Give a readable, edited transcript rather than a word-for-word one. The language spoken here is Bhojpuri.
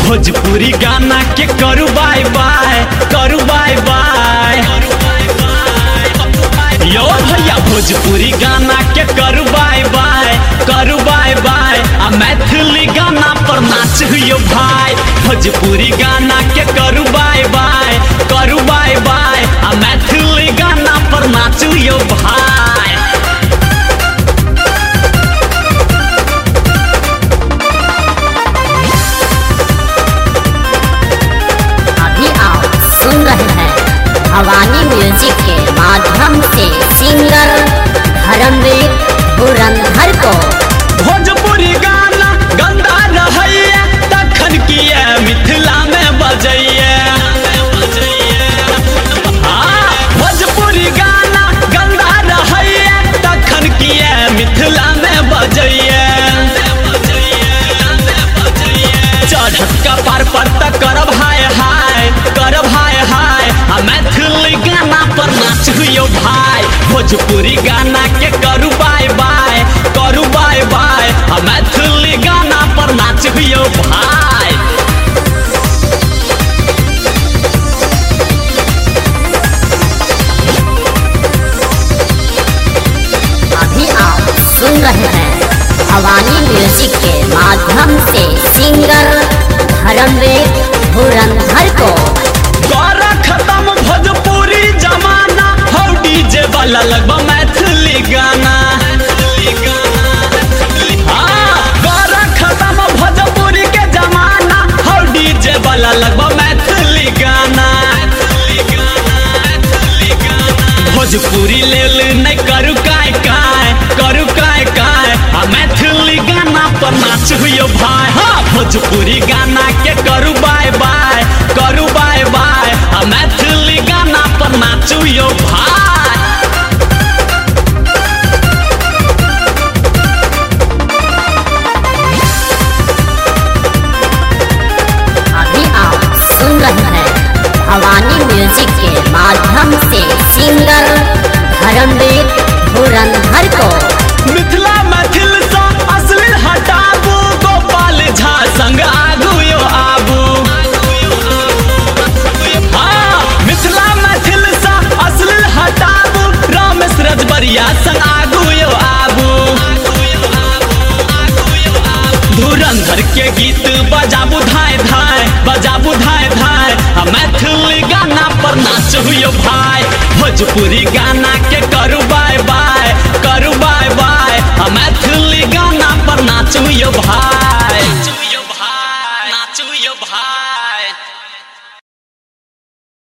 भोजपुरी गाना के करू बाय बाय, करू बाय बाय। यो भैया भोजपुरी गाना के करू बाय बाय, करू बाय बाय। आ मैथिली गाना पर नाच हुयो भाई। भोजपुरी गाना के करू बाय बाय, करू बाय बाय। आ मैथिली गाना पर नाच हुयो भाई। सुन रहे हैं भवानी म्यूजिक के माध्यम से सिंगर धर्मवीर धुरंधर को। भोजपुरी गाना गंदा रहैया तखन किए मिथिला में बजैया। भोजपुरी गाना गंदा रहैया तखन किए मिथिला में बजैया। चढ़त कपार पर तक करब हाय हाय, करब हाय हाय। आ मैथिली गाना पर नाच हुयो भाई। भोजपुरी गाना के करू बाय बाय, करू बाय बाय। आ मैथिली गाना पर नाच हुयो भाई। अभी आप सुन रहे हैं भवानी म्यूजिक के माध्यम से सिंगर धर्मवीर धुरंधर को। गौरा खत्म भोजपुरी जमाना, हो डीजे वाला लगभग मैथिली गाना। गौरा खत्म भोजपुरी के जमाना, हो डीजे वाला लगभग मैथिली गाना। भोजपुरी लेल नहीं करू काय काय, करू काय काय। आ मैथिली गाना पर नाच हुयो भाई। हाँ भोजपुरी गाना के करू बाय बाय, करू बाय बाय। आ मैथिली गाना पर नाच हुयो भाई। अभी आप सुन रहे हैं भवानी म्यूजिक के माध्यम से सिंगर धर्मवीर धुरंधर को। मिथिला मैथिल सा असली हटाबू, गोपाल झा संग आगू यो आबू। हाँ मिथिला मैथिल सा असली हटाबू, रमेश रजबरिया संग आगू यो आबू। धुरंधर के गीत बजाबू धाय धाय, बजाबू धाय धाय। आ मैथिली गाना पर नाच हुयो भाई। भोजपुरी गाना के करू